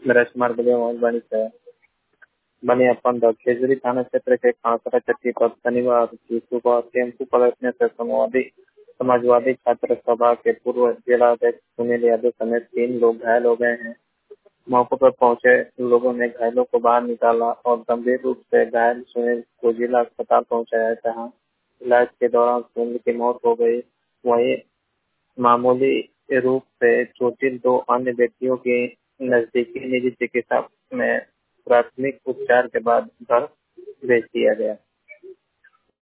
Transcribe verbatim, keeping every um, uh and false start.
नरेश कुमार बोलिए मोहन बनी से बनी अपन खेजड़ी थाना क्षेत्र के खासरा चट्टी पर शनिवार की सुबह टेम्पू पलटने से समाजवादी समाजवादी छात्र सभा के पूर्व जिला अध्यक्ष सुनील यादव समेत तीन लोग घायल हो गए हैं। मौके पर पहुंचे लोगों ने घायलों को बाहर निकाला और गंभीर रूप से घायल सुनील को जिला अस्पताल पहुंचाया, जहां इलाज के दौरान सुनील की मौत हो गई। वहीं मामूली रूप से चोटिल दो अन्य व्यक्तियों की नजदीकी निजी चिकित्सा में प्राथमिक उपचार के बाद घर भेज दिया गया।